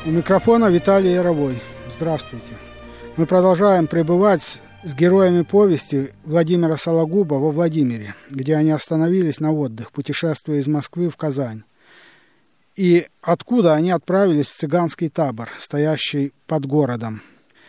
У микрофона Виталий Яровой. Здравствуйте. Мы продолжаем пребывать с героями повести Владимира Сологуба во Владимире, где они остановились на отдых, путешествуя из Москвы в Казань. И откуда они отправились в цыганский табор, стоящий под городом.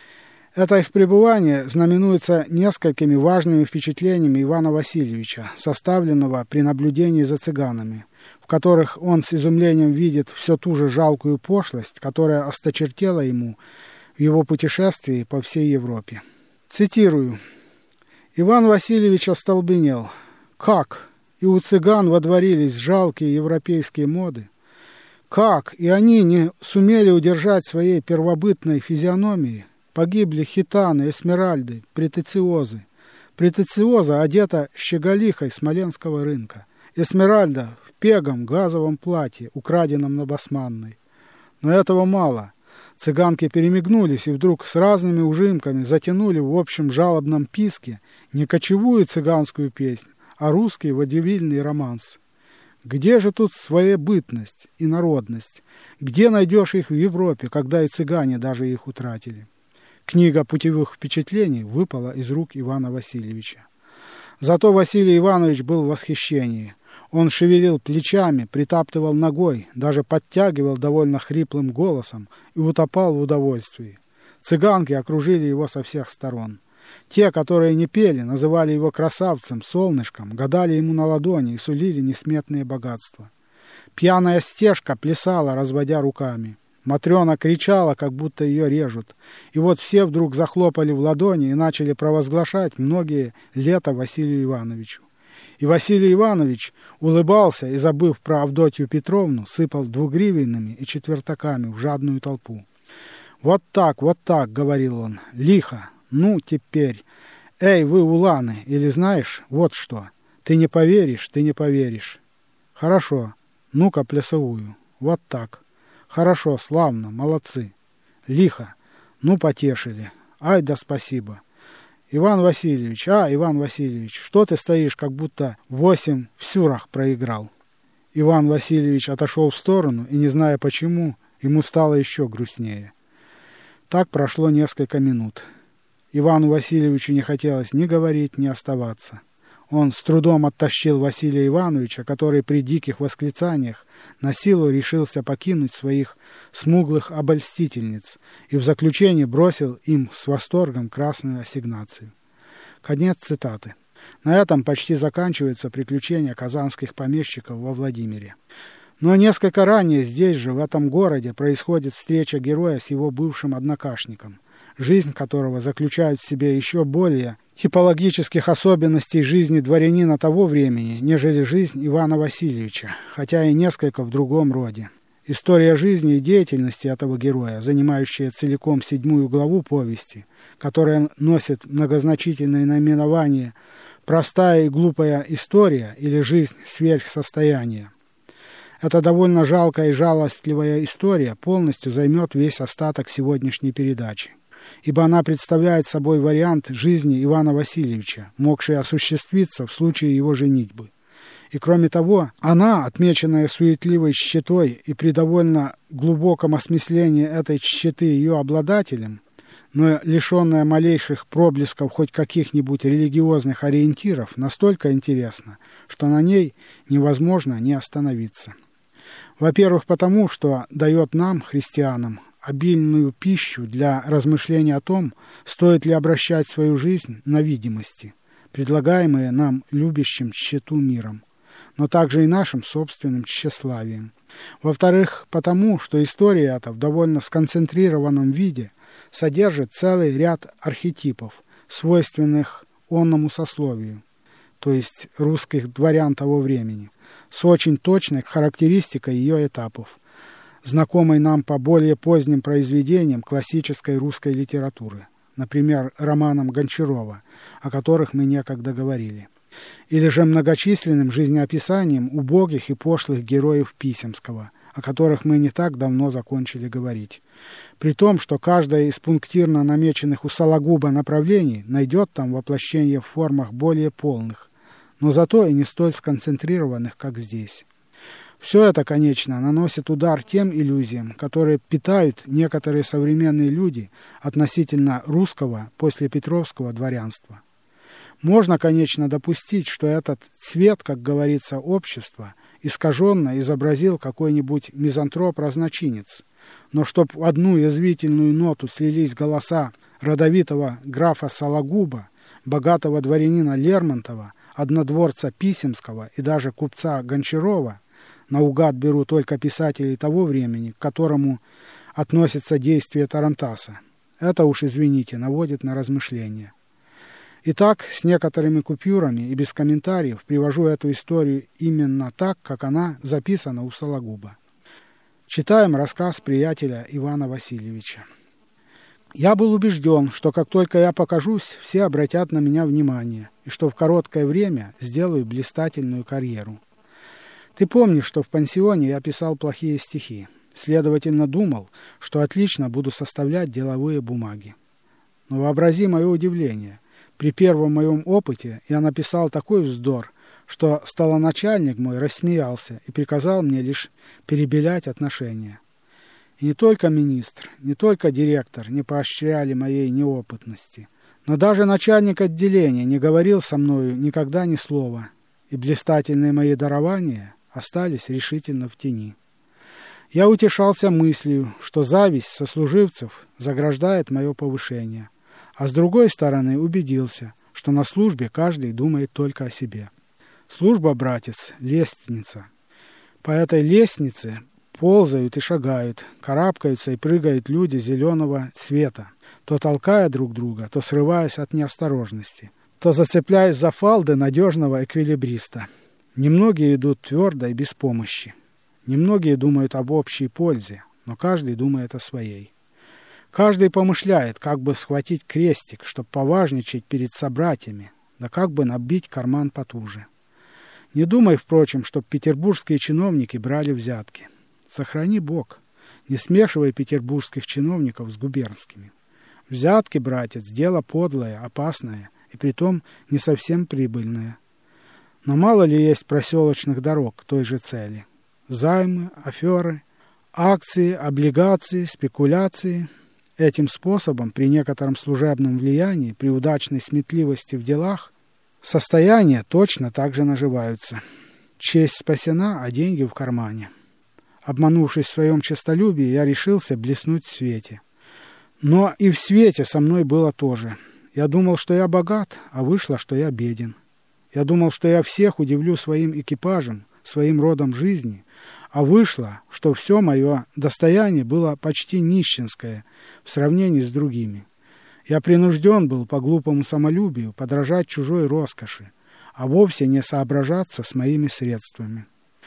Это их пребывание знаменуется несколькими важными впечатлениями Ивана Васильевича, составленного при наблюдении за цыганами, в которых он с изумлением видит все ту же жалкую пошлость, которая осточертела ему в его путешествии по всей Европе. Цитирую. «Иван Васильевич остолбенел. Как? И у цыган водворились жалкие европейские моды? Как? И они не сумели удержать своей первобытной физиономии? Погибли хитаны, эсмеральды, претенциозы. Претенциоза одета щеголихой смоленского рынка. Эсмеральда в пегом газовом платье, украденном на Басманной. Но этого мало. Цыганки перемигнулись и вдруг с разными ужимками затянули в общем жалобном писке не кочевую цыганскую песнь, а русский водевильный романс. Где же тут своебытность и народность? Где найдешь их в Европе, когда и цыгане даже их утратили?» Книга путевых впечатлений выпала из рук Ивана Васильевича. Зато Василий Иванович был в восхищении. Он шевелил плечами, притаптывал ногой, даже подтягивал довольно хриплым голосом и утопал в удовольствии. Цыганки окружили его со всех сторон. Те, которые не пели, называли его красавцем, солнышком, гадали ему на ладони и сулили несметные богатства. Пьяная стежка плясала, разводя руками. Матрена кричала, как будто ее режут. И вот все вдруг захлопали в ладони и начали провозглашать многие лета Василию Ивановичу. И Василий Иванович улыбался и, забыв про Авдотью Петровну, сыпал двугривенными и четвертаками в жадную толпу. вот так», — говорил он, — «лихо, ну теперь. Эй, вы, уланы, или знаешь, вот что, ты не поверишь. Хорошо, ну-ка плясовую, вот так. Хорошо, славно, молодцы. Лихо, ну потешили, ай да спасибо. Иван Васильевич, что ты стоишь, как будто 8 в сюрах проиграл?» Иван Васильевич отошел в сторону, и, не зная почему, ему стало еще грустнее. Так прошло несколько минут. Ивану Васильевичу не хотелось ни говорить, ни оставаться. Он с трудом оттащил Василия Ивановича, который при диких восклицаниях на силу решился покинуть своих смуглых обольстительниц и в заключение бросил им с восторгом красную ассигнацию. Конец цитаты. На этом почти заканчиваются приключения казанских помещиков во Владимире. Но несколько ранее здесь же, в этом городе, происходит встреча героя с его бывшим однокашником, жизнь которого заключает в себе еще более типологических особенностей жизни дворянина того времени, нежели жизнь Ивана Васильевича, хотя и несколько в другом роде. История жизни и деятельности этого героя, занимающая целиком 7 главу повести, которая носит многозначительное наименование «Простая и глупая история» или «Жизнь сверхсостояния». Эта довольно жалкая и жалостливая история полностью займет весь остаток сегодняшней передачи, ибо она представляет собой вариант жизни Ивана Васильевича, могший осуществиться в случае его женитьбы. И кроме того, она, отмеченная суетливой тщетой и при довольно глубоком осмыслении этой тщеты ее обладателем, но лишенная малейших проблесков хоть каких-нибудь религиозных ориентиров, настолько интересна, что на ней невозможно не остановиться. Во-первых, потому что дает нам, христианам, обильную пищу для размышления о том, стоит ли обращать свою жизнь на видимости, предлагаемые нам любящим тщету миром, но также и нашим собственным тщеславием. Во-вторых, потому что история эта в довольно сконцентрированном виде содержит целый ряд архетипов, свойственных онному сословию, то есть русских дворян того времени, с очень точной характеристикой ее этапов, знакомой нам по более поздним произведениям классической русской литературы, например, романам Гончарова, о которых мы некогда говорили, или же многочисленным жизнеописанием убогих и пошлых героев Писемского, о которых мы не так давно закончили говорить. При том, что каждое из пунктирно намеченных у Сологуба направлений найдет там воплощение в формах более полных, но зато и не столь сконцентрированных, как здесь. Все это, конечно, наносит удар тем иллюзиям, которые питают некоторые современные люди относительно русского послепетровского дворянства. Можно, конечно, допустить, что этот цвет, как говорится, общества, искаженно изобразил какой-нибудь мизантроп-разночинец, но чтоб в одну язвительную ноту слились голоса родовитого графа Сологуба, богатого дворянина Лермонтова, однодворца Писемского и даже купца Гончарова, наугад беру только писателей того времени, к которому относится действие тарантаса. Это уж, извините, наводит на размышления. Итак, с некоторыми купюрами и без комментариев привожу эту историю именно так, как она записана у Сологуба. Читаем рассказ приятеля Ивана Васильевича. «Я был убежден, что как только я покажусь, все обратят на меня внимание, и что в короткое время сделаю блистательную карьеру. Ты помнишь, что в пансионе я писал плохие стихи, следовательно, думал, что отлично буду составлять деловые бумаги. Но вообрази мое удивление. При первом моем опыте я написал такой вздор, что столоначальник мой рассмеялся и приказал мне лишь перебелять отношения. И не только министр, не только директор не поощряли моей неопытности, но даже начальник отделения не говорил со мною никогда ни слова, и блистательные мои дарования остались решительно в тени. Я утешался мыслью, что зависть сослуживцев заграждает мое повышение, а с другой стороны убедился, что на службе каждый думает только о себе. Служба, братец, лестница. По этой лестнице ползают и шагают, карабкаются и прыгают люди зеленого цвета, то толкая друг друга, то срываясь от неосторожности, то зацепляясь за фалды надежного эквилибриста. Немногие идут твердо и без помощи. Немногие думают об общей пользе, но каждый думает о своей. Каждый помышляет, как бы схватить крестик, чтобы поважничать перед собратьями, да как бы набить карман потуже. Не думай, впрочем, чтоб петербургские чиновники брали взятки. Сохрани Бог, не смешивай петербургских чиновников с губернскими. Взятки, братец, дело подлое, опасное и притом не совсем прибыльное. Но мало ли есть проселочных дорог к той же цели. Займы, аферы, акции, облигации, спекуляции. Этим способом, при некотором служебном влиянии, при удачной сметливости в делах, состояния точно так же наживаются. Честь спасена, а деньги в кармане. Обманувшись в своем честолюбии, я решился блеснуть в свете. Но и в свете со мной было то же. Я думал, что я богат, а вышло, что я беден. Я думал, что я всех удивлю своим экипажем, своим родом жизни, а вышло, что все мое достояние было почти нищенское в сравнении с другими. Я принужден был по глупому самолюбию подражать чужой роскоши, а вовсе не соображаться с моими средствами.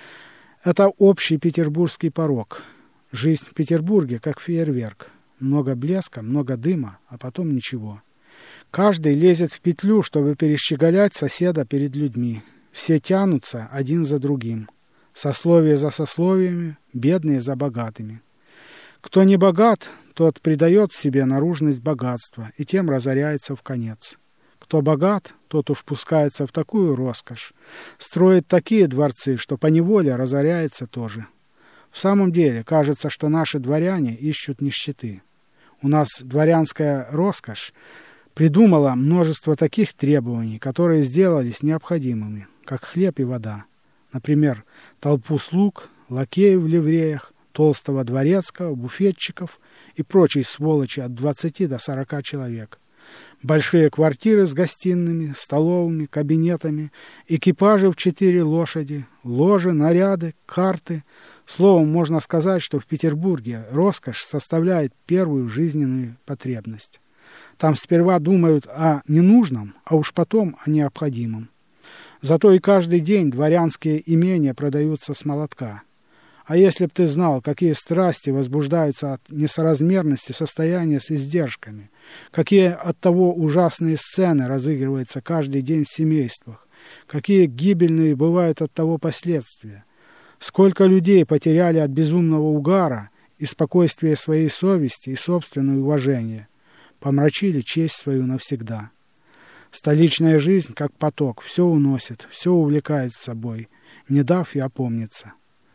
Это общий петербургский порок. Жизнь в Петербурге как фейерверк. Много блеска, много дыма, а потом ничего. Каждый лезет в петлю, чтобы перещеголять соседа перед людьми. Все тянутся один за другим. Сословие за сословиями, бедные за богатыми. Кто не богат, тот придает в себе наружность богатства и тем разоряется вконец. Кто богат, тот уж пускается в такую роскошь, строит такие дворцы, что поневоле разоряется тоже. В самом деле, кажется, что наши дворяне ищут нищеты. У нас дворянская роскошь придумала множество таких требований, которые сделались необходимыми, как хлеб и вода. Например, толпу слуг, лакеев в ливреях, толстого дворецкого, буфетчиков и прочей сволочи от 20 до 40 человек. Большие квартиры с гостиными, столовыми, кабинетами, экипажи в 4 лошади, ложи, наряды, карты. Словом, можно сказать, что в Петербурге роскошь составляет первую жизненную потребность. Там сперва думают о ненужном, а уж потом о необходимом. Зато и каждый день дворянские имения продаются с молотка. А если б ты знал, какие страсти возбуждаются от несоразмерности состояния с издержками, какие оттого ужасные сцены разыгрываются каждый день в семействах, какие гибельные бывают от того последствия, сколько людей потеряли от безумного угара и спокойствия своей совести и собственное уважение, помрачили честь свою навсегда. Столичная жизнь, как поток, все уносит, все увлекает с собой, не дав и опомниться.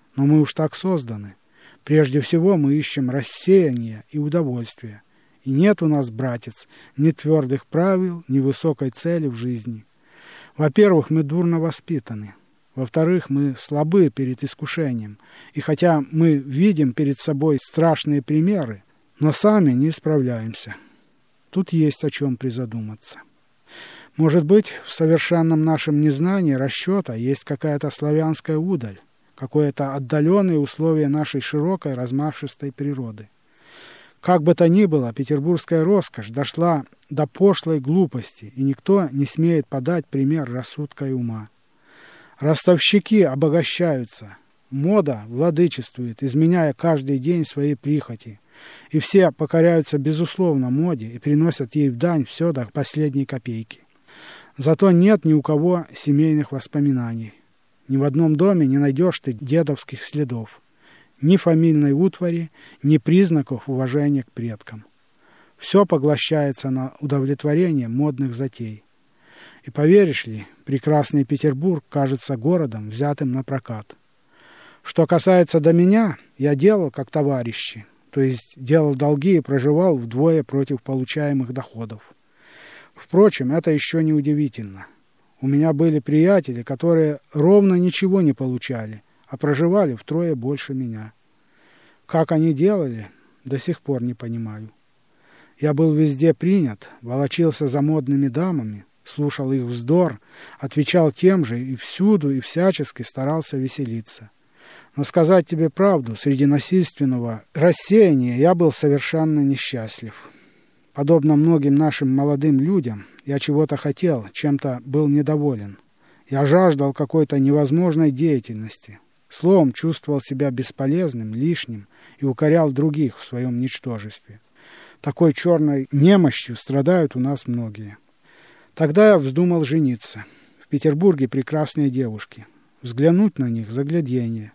Но мы уж так созданы. Прежде всего мы ищем рассеяние и удовольствие. И нет у нас, братец, ни твердых правил, ни высокой цели в жизни. Во-первых, мы дурно воспитаны. Во-вторых, мы слабы перед искушением. И хотя мы видим перед собой страшные примеры, но сами не справляемся. Тут есть о чем призадуматься. Может быть, в совершенном нашем незнании расчета есть какая-то славянская удаль, какое-то отдаленное условие нашей широкой размашистой природы. Как бы то ни было, петербургская роскошь дошла до пошлой глупости, и никто не смеет подать пример рассудка и ума. Ростовщики обогащаются, мода владычествует, изменяя каждый день свои прихоти, и все покоряются безусловно моде и приносят ей в дань все до последней копейки. Зато нет ни у кого семейных воспоминаний. Ни в одном доме не найдешь ты дедовских следов, ни фамильной утвари, ни признаков уважения к предкам. Все поглощается на удовлетворение модных затей. И поверишь ли, прекрасный Петербург кажется городом, взятым на прокат. Что касается до меня, я делал как товарищи, то есть делал долги и проживал вдвое против получаемых доходов. Впрочем, это еще не удивительно. У меня были приятели, которые ровно ничего не получали, а проживали втрое больше меня. Как они делали, до сих пор не понимаю. Я был везде принят, волочился за модными дамами, слушал их вздор, отвечал тем же и всюду и всячески старался веселиться. Но сказать тебе правду, среди насильственного рассеяния я был совершенно несчастлив. Подобно многим нашим молодым людям, я чего-то хотел, чем-то был недоволен. Я жаждал какой-то невозможной деятельности. Словом, чувствовал себя бесполезным, лишним и укорял других в своем ничтожестве. Такой черной немощью страдают у нас многие. Тогда я вздумал жениться. В Петербурге прекрасные девушки. Взглянуть на них — загляденье.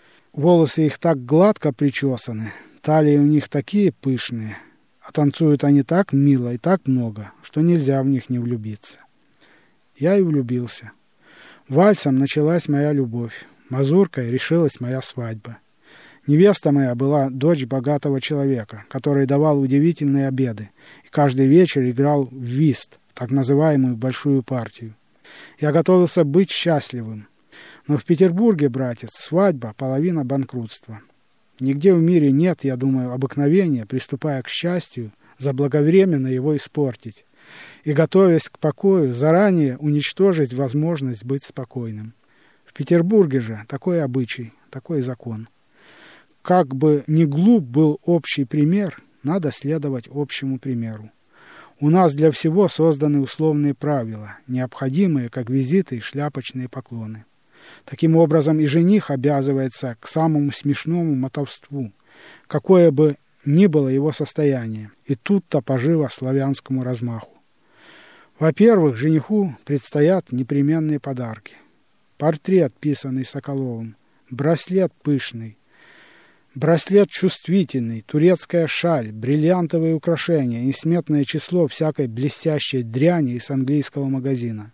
Волосы их так гладко причесаны, талии у них такие пышные, а танцуют они так мило и так много, что нельзя в них не влюбиться. Я и влюбился. Вальсом началась моя любовь, мазуркой решилась моя свадьба. Невеста моя была дочь богатого человека, который давал удивительные обеды и каждый вечер играл в вист, так называемую большую партию. Я готовился быть счастливым. Но в Петербурге, братец, свадьба – половина банкротства. Нигде в мире нет, я думаю, обыкновения, приступая к счастью, заблаговременно его испортить и, готовясь к покою, заранее уничтожить возможность быть спокойным. В Петербурге же такой обычай, такой закон. Как бы ни глуп был общий пример, надо следовать общему примеру. У нас для всего созданы условные правила, необходимые, как визиты и шляпочные поклоны. Таким образом, и жених обязывается к самому смешному мотовству, какое бы ни было его состояние, и тут-то поживо славянскому размаху. Во-первых, жениху предстоят непременные подарки. Портрет, писанный Соколовым, браслет пышный, браслет чувствительный, турецкая шаль, бриллиантовые украшения, несметное число всякой блестящей дряни из английского магазина.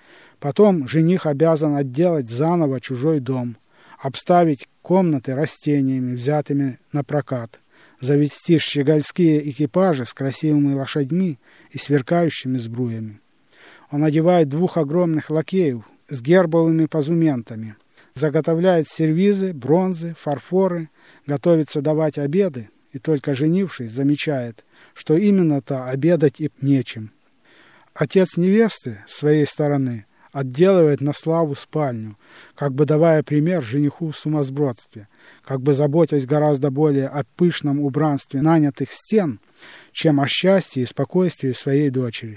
Потом жених обязан отделать заново чужой дом, обставить комнаты растениями, взятыми на прокат, завести щегольские экипажи с красивыми лошадьми и сверкающими сбруями. Он одевает 2 огромных лакеев с гербовыми позументами, заготовляет сервизы, бронзы, фарфоры, готовится давать обеды, и только женившись, замечает, что именно-то обедать и нечем. Отец невесты, с своей стороны, отделывает на славу спальню, как бы давая пример жениху в сумасбродстве, как бы заботясь гораздо более о пышном убранстве нанятых стен, чем о счастье и спокойствии своей дочери.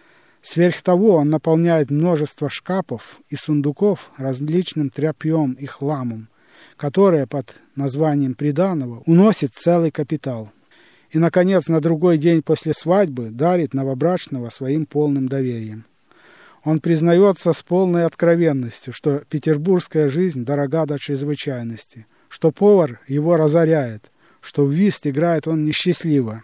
Сверх того, он наполняет множество шкафов и сундуков различным тряпьем и хламом, которое под названием приданого уносит целый капитал. И, наконец, на другой день после свадьбы дарит новобрачного своим полным доверием. Он признается с полной откровенностью, что петербургская жизнь дорога до чрезвычайности, что повар его разоряет, что в вист играет он несчастливо.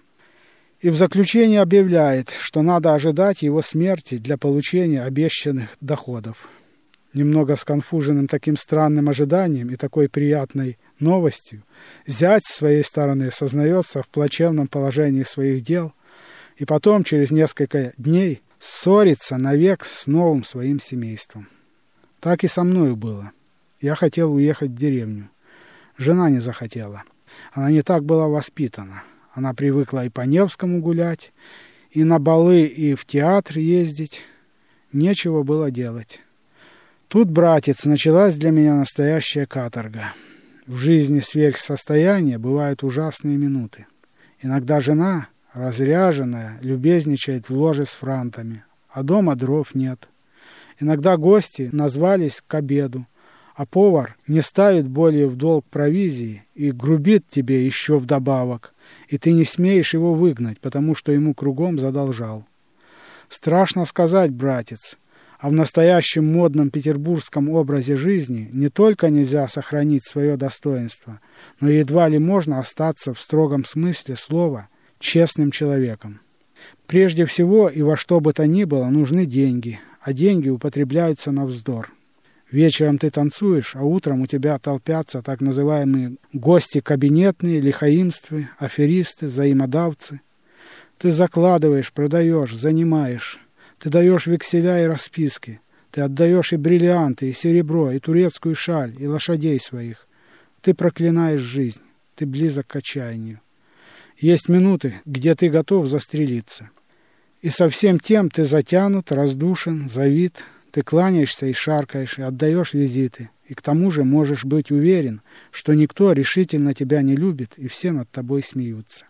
И в заключение объявляет, что надо ожидать его смерти для получения обещанных доходов. Немного сконфуженным таким странным ожиданием и такой приятной новостью, зять с своей стороны сознается в плачевном положении своих дел и потом через несколько дней ссорится навек с новым своим семейством. Так и со мною было. Я хотел уехать в деревню. Жена не захотела. Она не так была воспитана. Она привыкла и по Невскому гулять, и на балы, и в театр ездить. Нечего было делать. Тут, братец, началась для меня настоящая каторга. В жизни сверхсостояния бывают ужасные минуты. Иногда жена, разряженная, любезничает в ложе с франтами, а дома дров нет. Иногда гости назвались к обеду, а повар не ставит более в долг провизии и грубит тебе еще вдобавок, и ты не смеешь его выгнать, потому что ему кругом задолжал. Страшно сказать, братец, а в настоящем модном петербургском образе жизни не только нельзя сохранить свое достоинство, но едва ли можно остаться в строгом смысле слова честным человеком. Прежде всего и во что бы то ни было нужны деньги, а деньги употребляются на вздор. Вечером ты танцуешь, а утром у тебя толпятся так называемые гости кабинетные, лихаимствы, аферисты, взаимодавцы. Ты закладываешь, продаешь, занимаешь. Ты даешь векселя и расписки. Ты отдаешь и бриллианты, и серебро, и турецкую шаль, и лошадей своих. Ты проклинаешь жизнь. Ты близок к отчаянию. Есть минуты, где ты готов застрелиться. И со всем тем ты затянут, раздушен, завит. Ты кланяешься и шаркаешь, и отдаешь визиты. И к тому же можешь быть уверен, что никто решительно тебя не любит, и все над тобой смеются.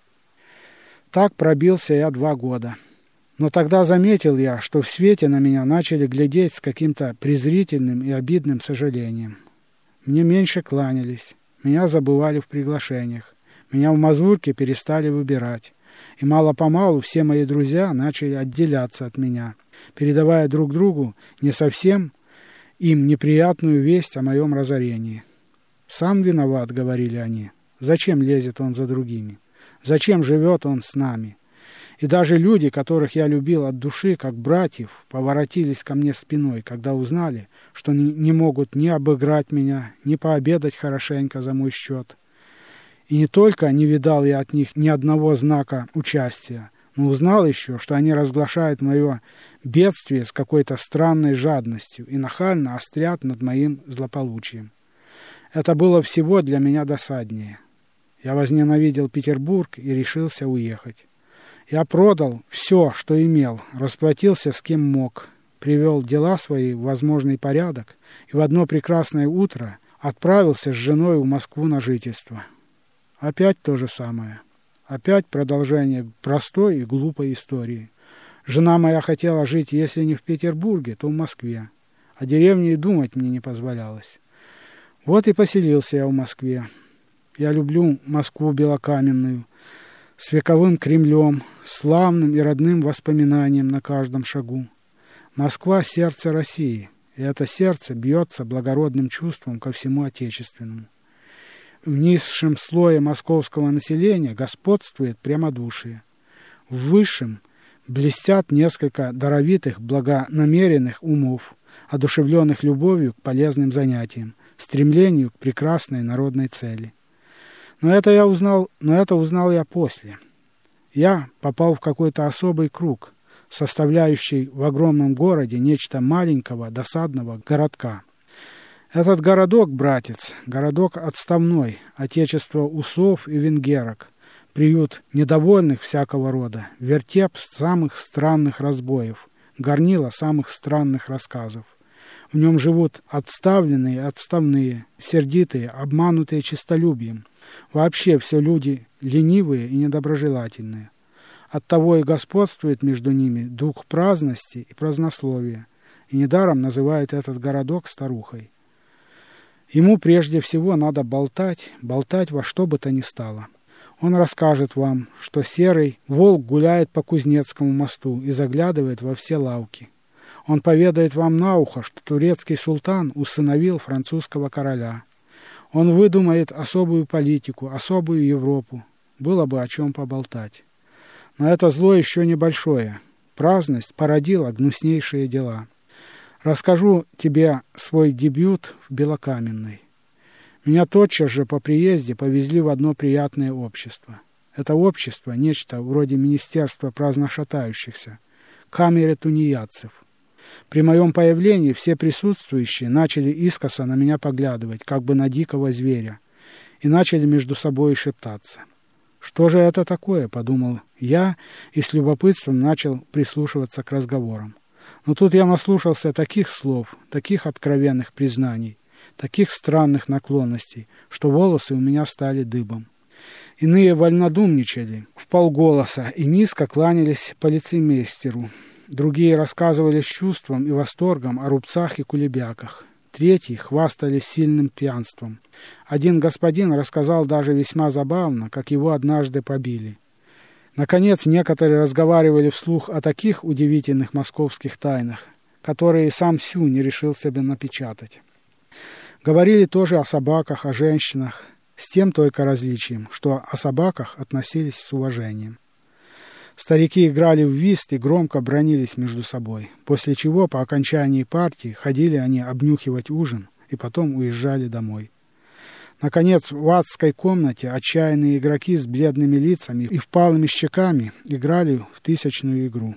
Так пробился я 2 года. Но тогда заметил я, что в свете на меня начали глядеть с каким-то презрительным и обидным сожалением. Мне меньше кланялись, меня забывали в приглашениях, меня в мазурке перестали выбирать, и мало-помалу все мои друзья начали отделяться от меня, передавая друг другу не совсем им неприятную весть о моем разорении. «Сам виноват», — говорили они, — «зачем лезет он за другими? Зачем живет он с нами?» И даже люди, которых я любил от души, как братьев, поворотились ко мне спиной, когда узнали, что не могут ни обыграть меня, ни пообедать хорошенько за мой счет. И не только не видал я от них ни одного знака участия, но узнал еще, что они разглашают мое бедствие с какой-то странной жадностью и нахально острят над моим злополучием. Это было всего для меня досаднее. Я возненавидел Петербург и решился уехать. Я продал все, что имел, расплатился с кем мог, привел дела свои в возможный порядок и в одно прекрасное утро отправился с женой в Москву на жительство. Опять то же самое. Опять продолжение простой и глупой истории. Жена моя хотела жить, если не в Петербурге, то в Москве, а деревне и думать мне не позволялось. Вот и поселился я в Москве. Я люблю Москву белокаменную, с вековым Кремлем, славным и родным воспоминанием на каждом шагу. Москва — сердце России, и это сердце бьется благородным чувством ко всему отечественному. В низшем слое московского населения господствует прямодушие. В высшем блестят несколько даровитых, благонамеренных умов, одушевленных любовью к полезным занятиям, стремлению к прекрасной народной цели. Но это узнал я после. Я попал в какой-то особый круг, составляющий в огромном городе нечто маленького, досадного городка. Этот городок, братец, городок отставной, отечество усов и венгерок, приют недовольных всякого рода, вертеп самых странных разбоев, горнило самых странных рассказов. В нем живут отставленные и отставные, сердитые, обманутые честолюбием. Вообще все люди ленивые и недоброжелательные. Оттого и господствует между ними дух праздности и празднословия, и недаром называют этот городок старухой. Ему прежде всего надо болтать во что бы то ни стало. Он расскажет вам, что серый волк гуляет по Кузнецкому мосту и заглядывает во все лавки. Он поведает вам на ухо, что турецкий султан усыновил французского короля. Он выдумает особую политику, особую Европу. Было бы о чем поболтать. Но это зло еще небольшое. Праздность породила гнуснейшие дела. Расскажу тебе свой дебют в Белокаменной. Меня тотчас же по приезде повезли в одно приятное общество. Это общество – нечто вроде Министерства праздношатающихся, камеры тунеядцев. При моем появлении все присутствующие начали искоса на меня поглядывать, как бы на дикого зверя, и начали между собой шептаться. «Что же это такое?» – подумал я, и с любопытством начал прислушиваться к разговорам. Но тут я наслушался таких слов, таких откровенных признаний, таких странных наклонностей, что волосы у меня стали дыбом. Иные вольнодумничали вполголоса и низко кланялись полицеймейстеру. Другие рассказывали с чувством и восторгом о рубцах и кулебяках. Третьи хвастались сильным пьянством. Один господин рассказал даже весьма забавно, как его однажды побили. Наконец, некоторые разговаривали вслух о таких удивительных московских тайнах, которые сам Сю не решил себе напечатать. Говорили тоже о собаках, о женщинах, с тем только различием, что о собаках относились с уважением. Старики играли в вист и громко бранились между собой, после чего по окончании партии ходили они обнюхивать ужин и потом уезжали домой. Наконец, в адской комнате отчаянные игроки с бледными лицами и впалыми щеками играли в тысячную игру.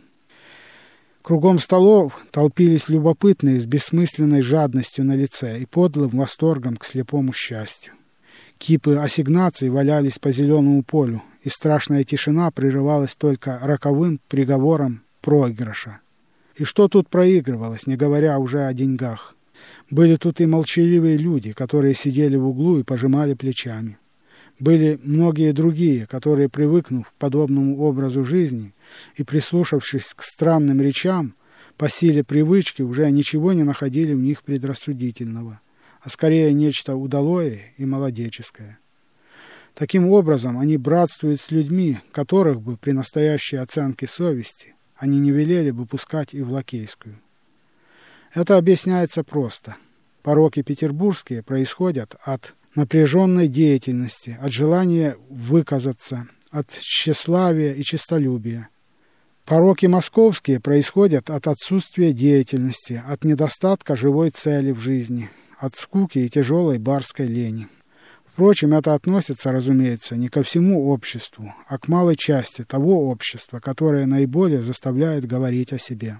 Кругом столов толпились любопытные с бессмысленной жадностью на лице и подлым восторгом к слепому счастью. Кипы ассигнаций валялись по зеленому полю, и страшная тишина прерывалась только роковым приговором проигрыша. И что тут проигрывалось, не говоря уже о деньгах? Были тут и молчаливые люди, которые сидели в углу и пожимали плечами. Были многие другие, которые, привыкнув к подобному образу жизни и прислушавшись к странным речам, по силе привычки уже ничего не находили в них предрассудительного, а скорее нечто удалое и молодеческое. Таким образом, они братствуют с людьми, которых бы при настоящей оценке совести они не велели бы пускать и в лакейскую. Это объясняется просто. Пороки петербургские происходят от напряженной деятельности, от желания выказаться, от тщеславия и честолюбия. Пороки московские происходят от отсутствия деятельности, от недостатка живой цели в жизни, от скуки и тяжелой барской лени. Впрочем, это относится, разумеется, не ко всему обществу, а к малой части того общества, которое наиболее заставляет говорить о себе.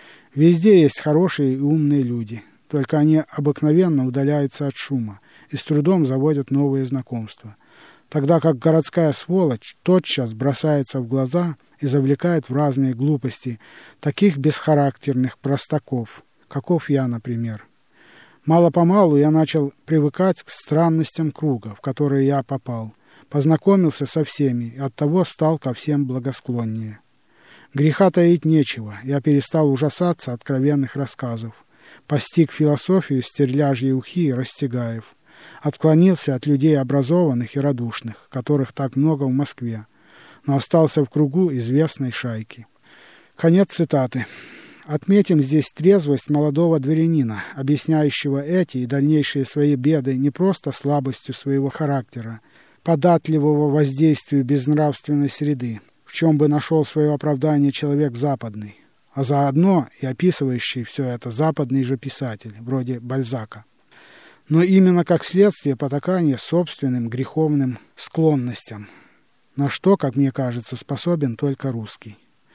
Везде есть хорошие и умные люди, только они обыкновенно удаляются от шума и с трудом заводят новые знакомства, тогда как городская сволочь тотчас бросается в глаза и завлекает в разные глупости таких бесхарактерных простаков, каков я, например. Мало-помалу я начал привыкать к странностям круга, в который я попал, познакомился со всеми и оттого стал ко всем благосклоннее. Греха таить нечего, я перестал ужасаться откровенных рассказов, постиг философию стерляжьей ухи и Растягаев, отклонился от людей образованных и радушных, которых так много в Москве, но остался в кругу известной шайки. Конец цитаты. Отметим здесь трезвость молодого дворянина, объясняющего эти и дальнейшие свои беды не просто слабостью своего характера, податливого воздействию безнравственной среды, в чем бы нашел свое оправдание человек западный, а заодно и описывающий все это западный же писатель, вроде Бальзака. Но именно как следствие потакания собственным греховным склонностям, на что, как мне кажется, способен только русский.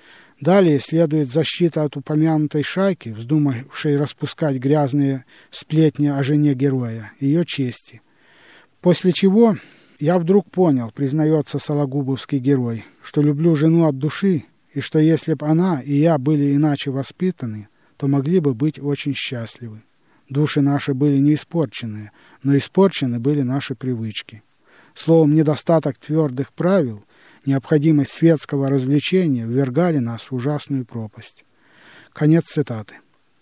Далее следует защита от упомянутой шайки, вздумавшей распускать грязные сплетни о жене героя, ее чести. После чего я вдруг понял, признается сологубовский герой, что люблю жену от души, и что если б она и я были иначе воспитаны, то могли бы быть очень счастливы. Души наши были не испорченные, но испорчены были наши привычки. Словом, недостаток твердых правил, необходимость светского развлечения ввергали нас в ужасную пропасть. Конец цитаты.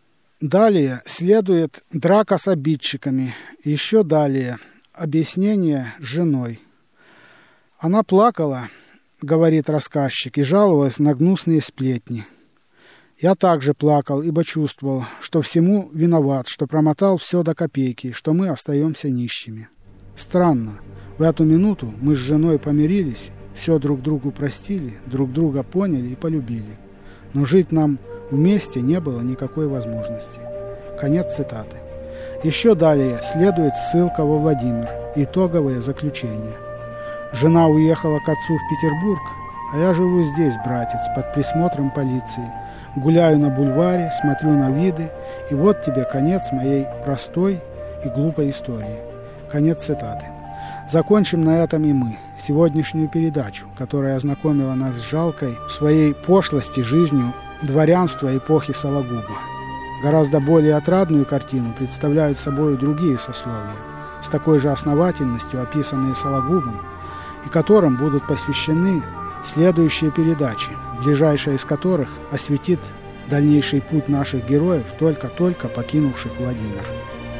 Далее следует драка с обидчиками, еще далее объяснение с женой. Она плакала, говорит рассказчик, и жаловалась на гнусные сплетни. Я также плакал, ибо чувствовал, что всему виноват, что промотал все до копейки, что мы остаемся нищими. Странно, в эту минуту мы с женой помирились, все друг другу простили, друг друга поняли и полюбили. Но жить нам вместе не было никакой возможности. Конец цитаты. Еще далее следует ссылка во Владимир. Итоговое заключение. Жена уехала к отцу в Петербург, а я живу здесь, братец, под присмотром полиции. Гуляю на бульваре, смотрю на виды, и вот тебе конец моей простой и глупой истории. Конец цитаты. Закончим на этом и мы сегодняшнюю передачу, которая ознакомила нас с жалкой в своей пошлости жизнью дворянства эпохи Сологуба. Гораздо более отрадную картину представляют собой другие сословия, с такой же основательностью описанные Сологубом, и которым будут посвящены следующие передачи, ближайшая из которых осветит дальнейший путь наших героев, только-только покинувших Владимир.